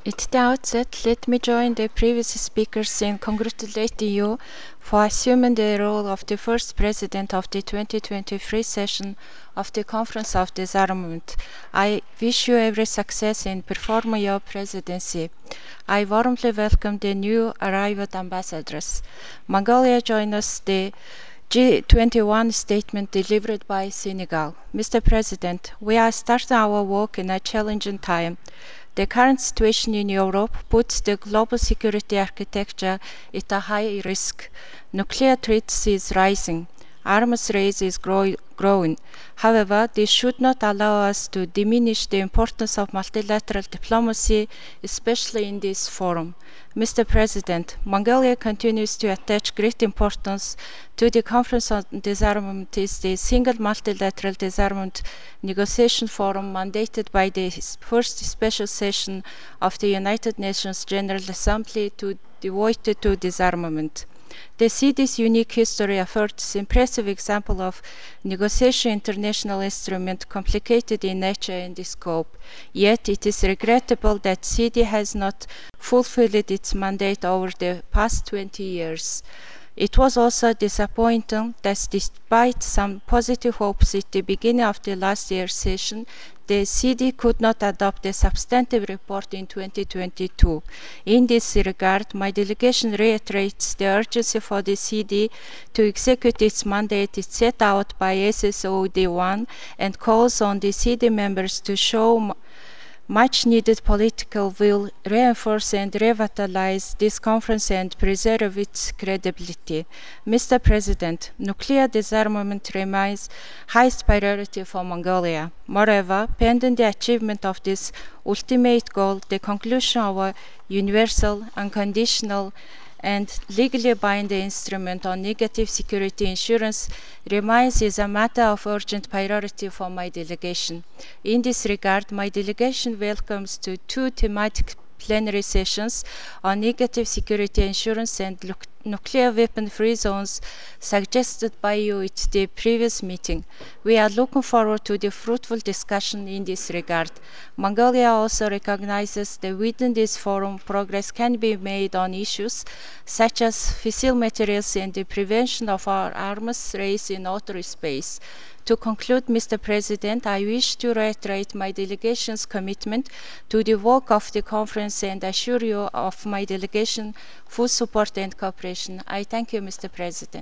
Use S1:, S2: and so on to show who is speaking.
S1: At the outset, let me join the previous speakers in congratulating you for assuming the role of the first president of the 2023 session of the Conference of Disarmament. I wish you every success in performing your presidency. I warmly welcome the new arrived ambassadors. Mongolia joins us the G21 statement delivered by Senegal. Mr. President, we are starting our work in a challenging time. The current situation in Europe puts the global security architecture at a high risk. Nuclear threats is rising. Arms race is growing. However, this should not allow us to diminish the importance of multilateral diplomacy, especially in this forum. Mr. President, Mongolia continues to attach great importance to the Conference on Disarmament is the single multilateral disarmament negotiation forum mandated by the first special session of the United Nations General Assembly devoted to disarmament. The CD's unique history affords impressive example of negotiation international instrument complicated in nature and scope. Yet it is regrettable that CD has not fulfilled its mandate over the past 20 years. It was also disappointing that despite some positive hopes at the beginning of the last year's session, the CD could not adopt a substantive report in 2022. In this regard, my delegation reiterates the urgency for the CD to execute its mandate set out by SSOD1 and calls on the CD members to show much needed political will, reinforce and revitalize this conference and preserve its credibility. Mr. President, nuclear disarmament remains highest priority for Mongolia. Moreover, pending the achievement of this ultimate goal, the conclusion of a universal, unconditional, and legally binding instrument on negative security insurance remains as a matter of urgent priority for my delegation. In this regard, my delegation welcomes two thematic plenary sessions on negative security insurance and nuclear weapon-free zones suggested by you at the previous meeting. We are looking forward to the fruitful discussion in this regard. Mongolia also recognizes that within this forum, progress can be made on issues such as fissile materials and the prevention of our arms race in outer space. To conclude, Mr. President, I wish to reiterate my delegation's commitment to the work of the conference and assure you of my delegation full support and cooperation. I thank you, Mr. President.